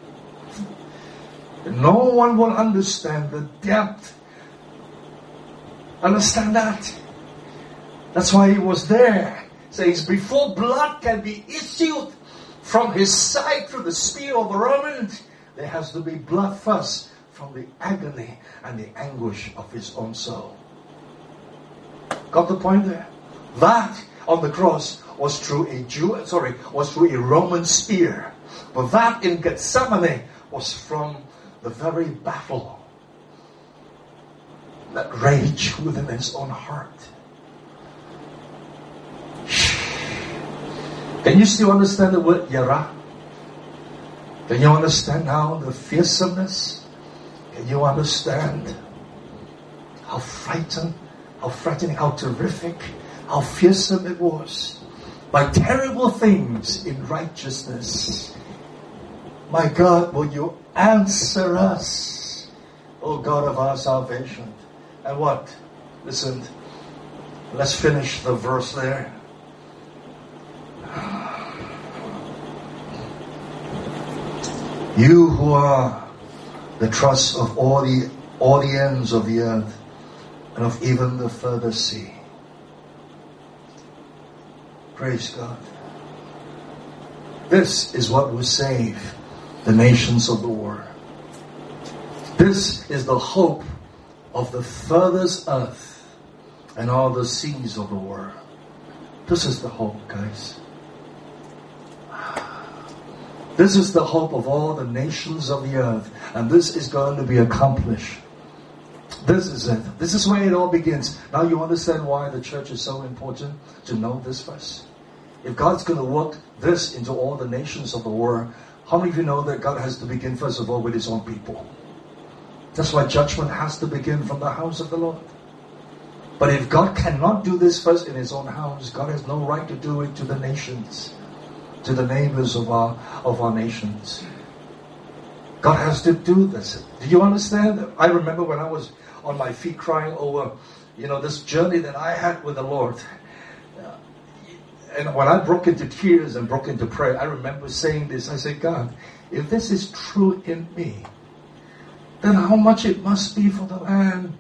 Speaker 1: No one will understand the depth. Understand that? That's why he was there. It says, before blood can be issued from his side through the spear of the Roman, there has to be blood first from the agony and the anguish of his own soul. Got the point there? That on the cross was through a Jew, sorry, was through a Roman spear. But that in Gethsemane was from the very battle that raged within his own heart. Can you still understand the word yara? Can you understand now the fearsomeness? Can you understand how frightened, how frightening, how terrific, how fearsome it was? By terrible things in righteousness. My God, will you answer us, O God of our salvation? And what? Listen, let's finish the verse there. You who are the trust of all the, all the ends of the earth and of even the further sea. Praise God. This is what will save the nations of the world. This is the hope of the furthest earth and all the seas of the world. This is the hope, guys. This is the hope of all the nations of the earth. And this is going to be accomplished. This is it. This is where it all begins. Now you understand why the church is so important to know this first. If God's going to work this into all the nations of the world, how many of you know that God has to begin first of all with his own people? That's why judgment has to begin from the house of the Lord. But if God cannot do this first in his own house, God has no right to do it to the nations, to the neighbors of our of our nations. God has to do this. Do you understand? I remember when I was on my feet crying over, you know, this journey that I had with the Lord. And when I broke into tears and broke into prayer, I remember saying this. I said, God, if this is true in me, then how much it must be for the land.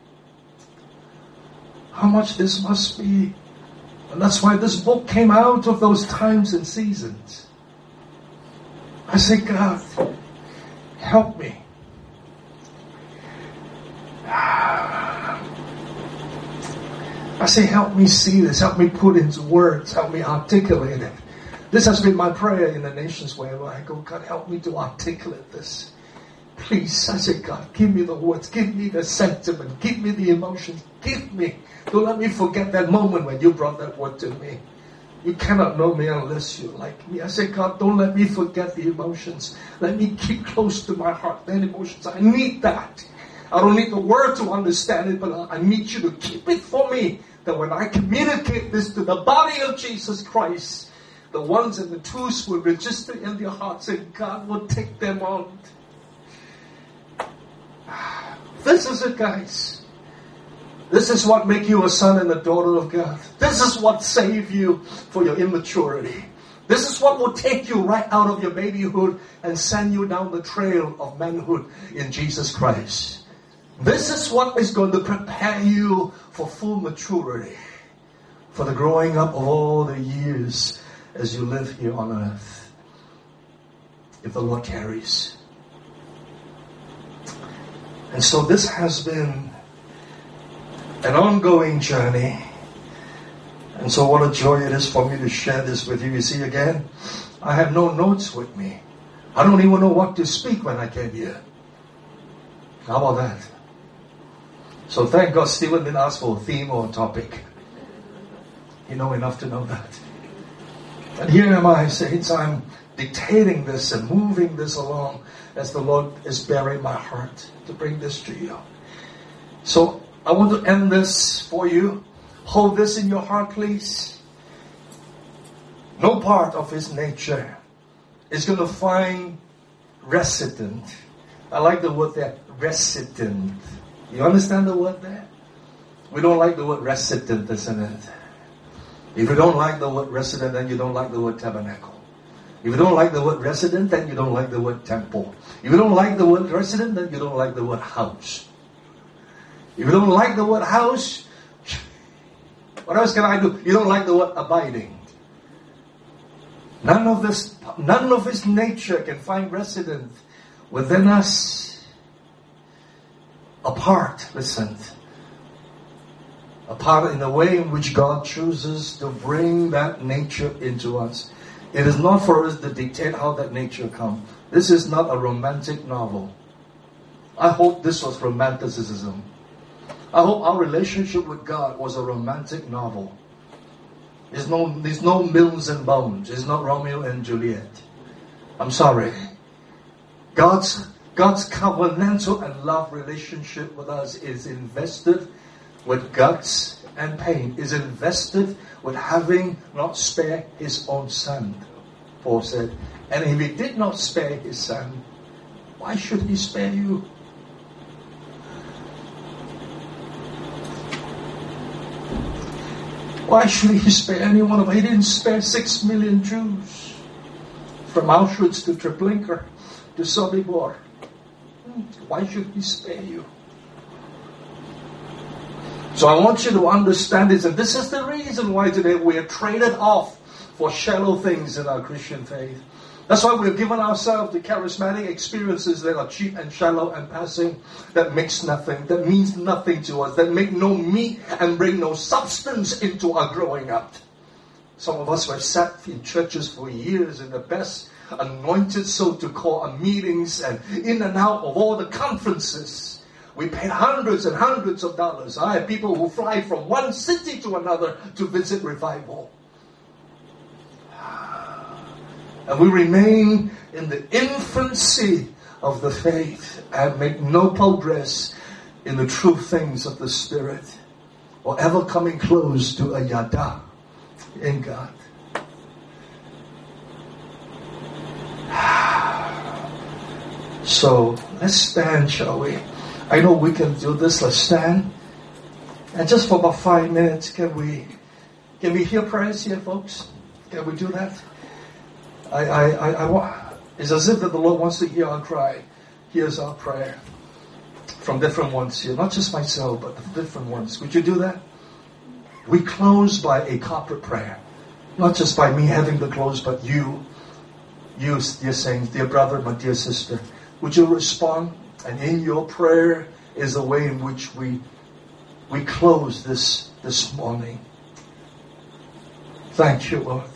Speaker 1: How much this must be. And that's why this book came out of those times and seasons. I say, God, help me. I say, help me see this. Help me put into words. Help me articulate it. This has been my prayer in the nations wherever I go. God, help me to articulate this. Please, I say, God, give me the words. Give me the sentiment. Give me the emotions. Give me. Don't let me forget that moment when you brought that word to me. You cannot know me unless you like me. I say, God, don't let me forget the emotions. Let me keep close to my heart that emotions. I need that. I don't need the word to understand it, but I need you to keep it for me. That when I communicate this to the body of Jesus Christ, the ones and the twos will register in their hearts and God will take them on. This is it, guys. This is what makes you a son and a daughter of God. This is what saves you for your immaturity. This is what will take you right out of your babyhood and send you down the trail of manhood in Jesus Christ. This is what is going to prepare you for full maturity. for the growing up of all the years as you live here on earth, if the Lord carries. And so this has been an ongoing journey. And so what a joy it is for me to share this with you. You see, again, I have no notes with me. I don't even know what to speak when I came here. How about that? So thank God Stephen didn't ask for a theme or a topic. You know enough to know that. And here am I, saints, I'm dictating this and moving this along as the Lord is bearing my heart to bring this to you. So I want to end this for you. Hold this in your heart, please. No part of His nature is going to find resident. I like the word there, resident. You understand the word there? We don't like the word resident, isn't it? If you don't like the word resident, then you don't like the word tabernacle. If you don't like the word resident, then you don't like the word temple. If you don't like the word resident, then you don't like the word house. If you don't like the word house, what else can I do? You don't like the word abiding. None of this, none of His nature can find residence within us apart. Listen, apart in the way in which God chooses to bring that nature into us. It is not for us to dictate how that nature comes. This is not a romantic novel. I hope this was romanticism. I hope our relationship with God was a romantic novel. There's no, there's no Mills and Bones. There's not Romeo and Juliet. I'm sorry. God's, God's covenantal and love relationship with us is invested with guts and pain, is invested with having not spared His own Son, Paul said. And if He did not spare His Son, why should He spare you? Why should He spare any one of us? He didn't spare six million Jews from Auschwitz to Treblinka to Sobibor. Why should He spare you? So I want you to understand this, and this is the reason why today we are traded off for shallow things in our Christian faith. That's why we've given ourselves to charismatic experiences that are cheap and shallow and passing, that makes nothing, that means nothing to us, that make no meat and bring no substance into our growing up. Some of us have sat in churches for years in the best anointed, so to call, meetings and in and out of all the conferences. We paid hundreds and hundreds of dollars. I have people who fly from one city to another to visit revival. And we remain in the infancy of the faith and make no progress in the true things of the Spirit, or ever coming close to a yada in God. So let's stand, shall we? I know we can do this. Let's stand. And just for about five minutes, can we can we hear prayers here, folks? Can we do that? I, I, I, I want, it's as if that the Lord wants to hear our cry. Here's our prayer from different ones here. Not just myself, but the different ones. Would you do that? We close by a corporate prayer. Not just by me having to close, but you, you, dear saints, dear brother, my dear sister. Would you respond? And in your prayer is the way in which we we close this this morning. Thank you, Lord.